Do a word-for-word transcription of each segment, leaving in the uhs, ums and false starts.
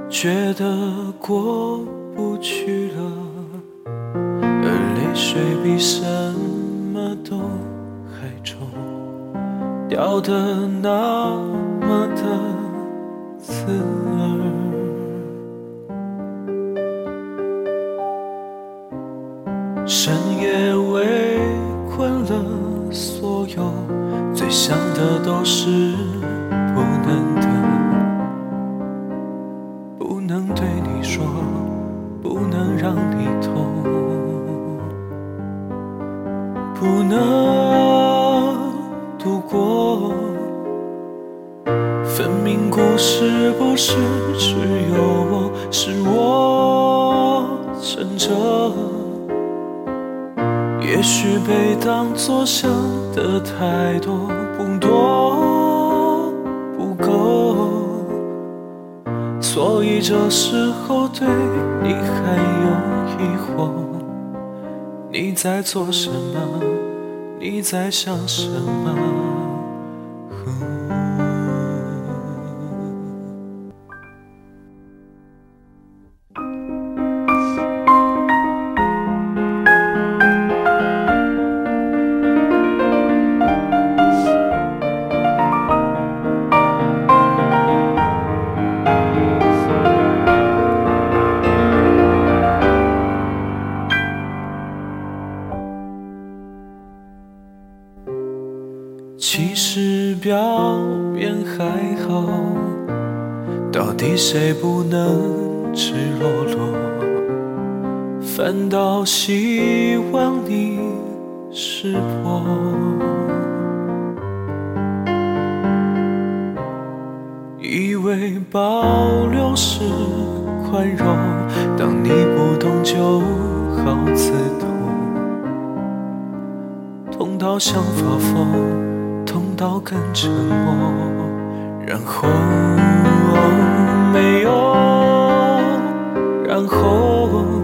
觉得过不去了，而泪水比什么都还重，掉得那么的刺耳。深夜围困了所有，最想的都是不能的，不能对你说，不能让你痛，不能度过。分明故事不是只有我，是我撑着。也许被当作想的太多，不多不够，所以这时候对你还有疑惑。你在做什么？你在想什么？其实表面还好，到底谁不能赤裸裸？反倒希望你识破。以为保留是宽容，当你不懂就好自动，痛到想发疯。痛到更沉默，然后、哦、没有然后，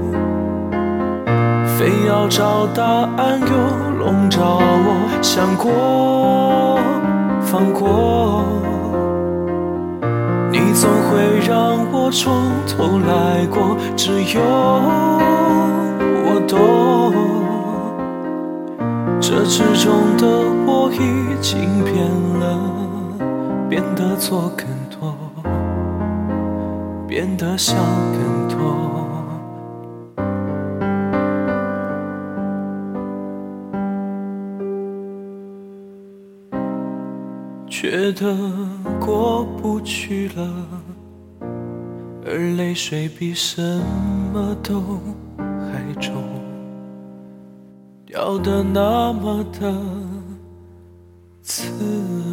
非要找答案又笼罩我，想过放过，你总会让我从头来过，只有我懂，这之中的我已经变了，变得做更多，变得想更多。觉得过不去了，而泪水比什么都还重，掉得那么的刺